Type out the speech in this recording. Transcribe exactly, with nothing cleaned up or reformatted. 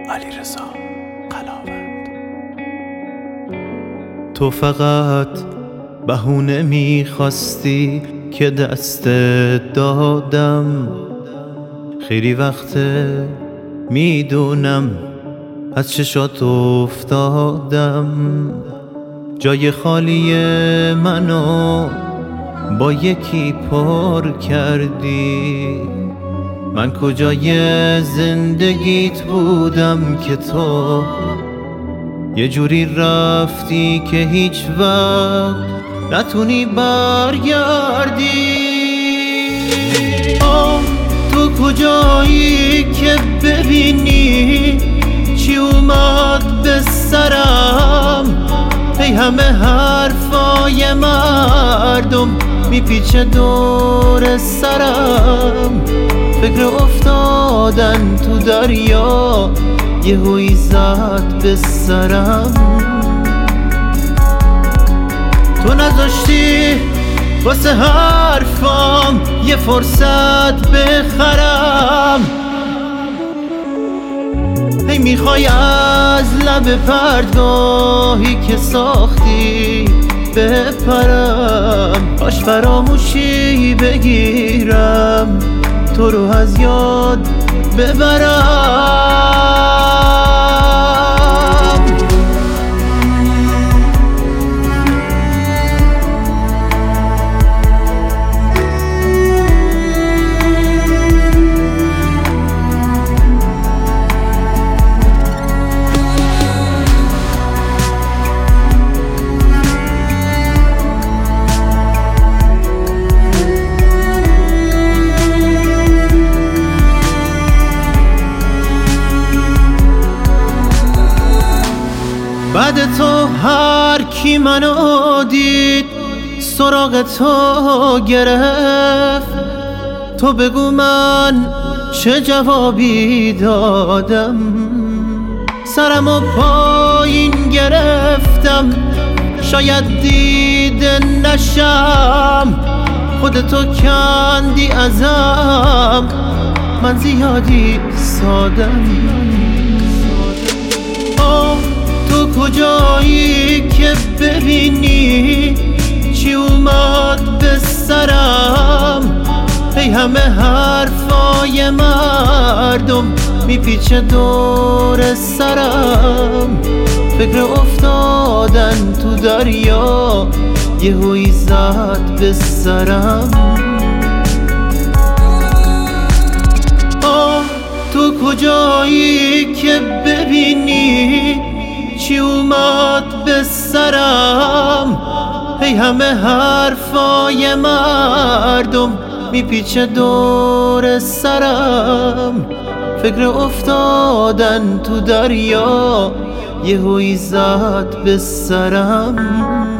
علیرضا قلاوند. تو فقط بهونه میخواستی که دست دادم، خیلی وقته میدونم از چشات افتادم. جای خالی منو با یکی پر کردی، من کجای زندگیت بودم که تو یه جوری رفتی که هیچ وقت نتونی برگردی. آه تو کجایی که ببینی چی اومد به سرم؟ ای همه حرفای مردم میپیچه دور سرم، فکر افتادن تو دریا یهویی زد به سرم. تو نذاشتی واسه حرفام یه فرصت بخرم، هی میخوای از لب پرتگاهی که ساختی بپرم. کاش فراموشی بگیرم تو رو از یاد ببرم. بعد تو هر کی منو دید سراغ تو گرفت، تو بگو من چه جوابی دادم؟ سرمو پایین گرفتم شاید دیده نشم، خودتو کندی ازم من زیادی سادم. تو کجایی که ببینی چی اومد به سرم؟ ای همه حرفای مردم میپیچه دور سرم، فکر افتادن تو دریا یهویی زد به سرم. آه تو کجایی که ببینی چی اومد به سرم؟ ای همه حرفای مردم میپیچه دور سرم، فکر افتادن تو دریا یهویی زد به سرم.